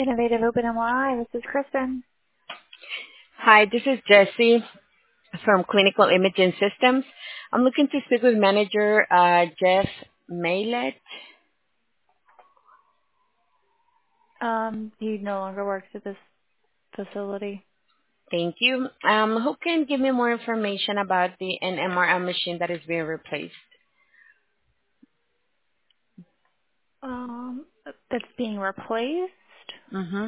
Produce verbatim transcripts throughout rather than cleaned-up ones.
Innovative Open M R I. This is Kristen. Hi, this is Jessie from Clinical Imaging Systems. I'm looking to speak with manager uh, Jeff Maylet. Um, he no longer works at this facility. Thank you. Um, who can give me more information about the N M R I machine that is being replaced? Um, that's being replaced. Mm-hmm.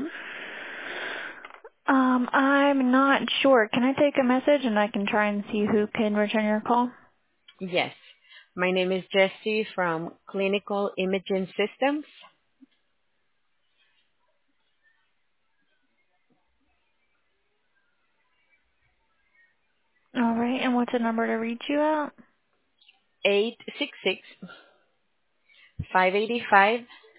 Um, I'm not sure. Can I take a message and I can try and see who can return your call? Yes. My name is Jessie from Clinical Imaging Systems. All right. And what's the number to reach you at? eight six six, five eight five,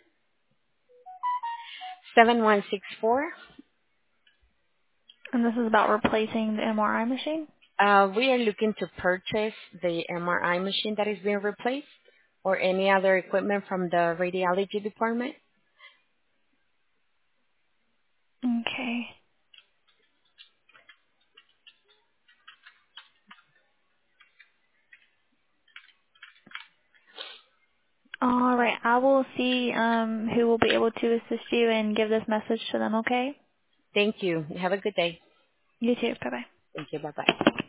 seven one six four. And this is about replacing the M R I machine. Uh, we are looking to purchase the M R I machine that is being replaced or any other equipment from the radiology department. Okay. All right. I will see um who will be able to assist you and give this message to them. Okay. Thank you. Have a good day. You too. Bye bye. Thank you. Bye-bye.